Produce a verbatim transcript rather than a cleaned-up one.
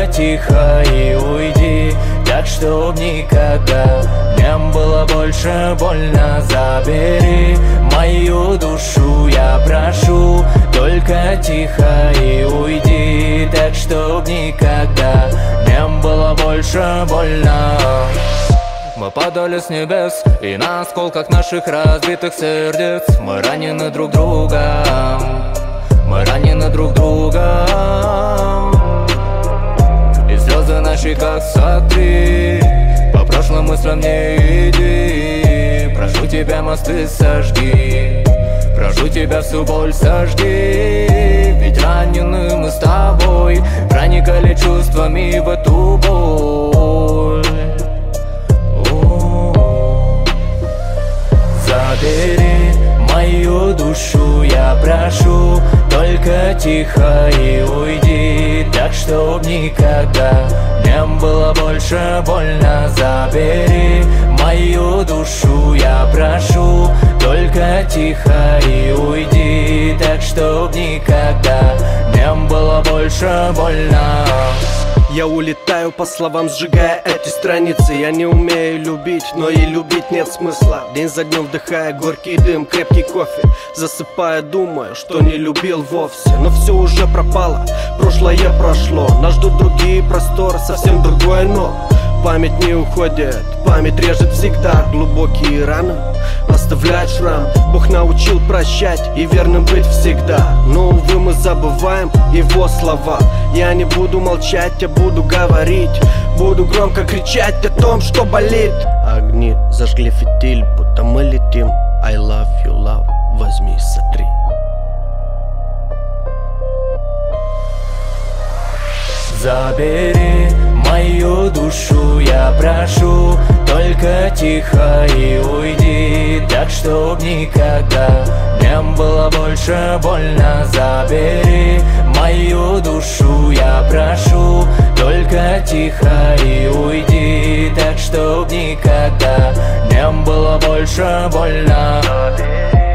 тихо и уйди, так чтоб никогда не было больше больно. Забери мою душу, я прошу, только тихо и уйди, так чтоб никогда не было больше больно. Мы падали с небес, и на осколках наших разбитых сердец мы ранены друг другом, мы ранены друг другом. И слезы на щеках сотри, по прошлым мыслям не иди. Прошу тебя, мосты сожги, прошу тебя, всю боль сожги. Ведь ранены мы с тобой, проникали чувствами в эту боль. Забери мою душу, я прошу, только тихо и уйди, так чтоб никогда не было больше больно. Забери мою душу, я прошу, только тихо и уйди, так чтоб никогда не было больше больно. Я улетаю по словам, сжигая эти страницы. Я не умею любить, но и любить нет смысла. День за днем вдыхая горький дым, крепкий кофе, засыпая, думаю, что не любил вовсе. Но все уже пропало, прошлое прошло. Нас ждут другие просторы, совсем другое, но память не уходит, память режет всегда. Глубокие раны оставляют шрам. Бог научил прощать и верным быть всегда. Но, увы, мы забываем его слова. Я не буду молчать, я буду говорить, буду громко кричать о том, что болит. Огни зажгли фитиль, будто мы летим. I love you, love, возьми, сотри. Забери мою душу, я прошу, только тихо и уйди, так чтоб никогда не было больше больно. Забери мою душу, я прошу, только тихо и уйди, так чтоб никогда не было больше больно.